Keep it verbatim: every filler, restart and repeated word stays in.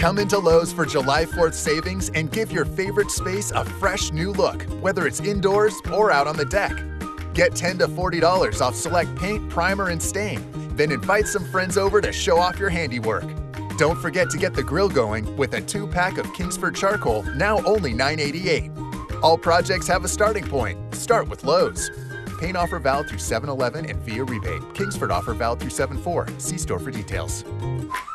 Come into Lowe's for July fourth savings and give your favorite space a fresh new look, whether it's indoors or out on the deck. Get ten to forty dollars off select paint, primer, and stain. Then invite some friends over to show off your handiwork. Don't forget to get the grill going with a two-pack of Kingsford charcoal, now only nine eighty-eight. All projects have a starting point. Start with Lowe's. Paint offer valid through seven eleven and via rebate. Kingsford offer valid through seven four. See store for details.